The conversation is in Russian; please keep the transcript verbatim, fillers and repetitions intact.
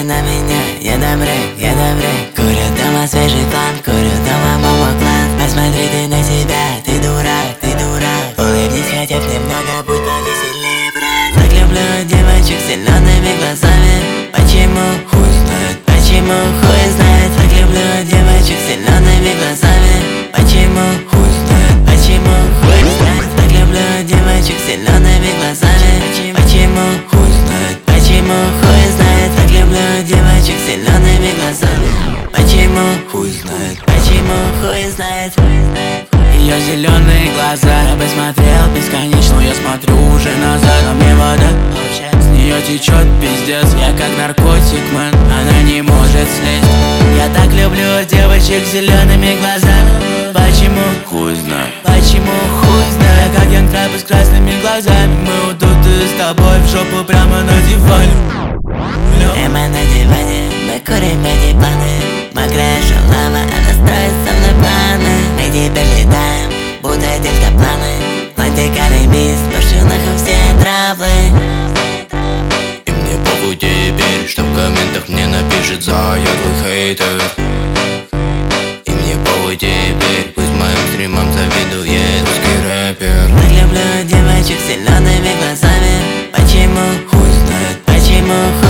на меня, я добряк, я добряк. Курю дома свежий план, курю дома момо класс. Посмотри ты на себя, ты дурак, ты дурак. Улыбнись хотя бы немного, будь повеселее, брат. Так люблю девочек с зелеными глазами. Почему? Хуй знает. Почему? Хуй знает. Так люблю девочек с зелеными глазами. Почему? Хуй знает. Почему? Хуй знает. Так люблю девочек с зелеными глазами. Почему? Хуй знает. Почему? Хуй знает. Так люблю девочек с зелеными глазами. Почему? Хуй знает. Почему? Хуй знает. Ее зеленые глаза я бы смотрел бесконечно, но я смотрю уже назад. А мне вода, с нее течет пиздец. Я как наркотик, мэн, она не может слезть. Я так люблю девочек с зелеными глазами. Почему? Хуй знает. Почему? Хуй знает. Я как Янг Рэпер с красными глазами. Мы вот тут и с тобой в жопу прямо на диване. Прямо на диване, мы курим эти планы. Мокрая шалава, она строит со мной планы. Мы теперь летаем, будто дельтапланы. Латикарный бис, пошлю нахуй все травы. И мне похуй теперь, что в комментах мне напишет заядлый хейтер. И мне похуй теперь, пусть моим стримам завидует русский рэпер. Так люблю девочек с зелеными глазами. Почему? Хуй знает. Почему? Хуй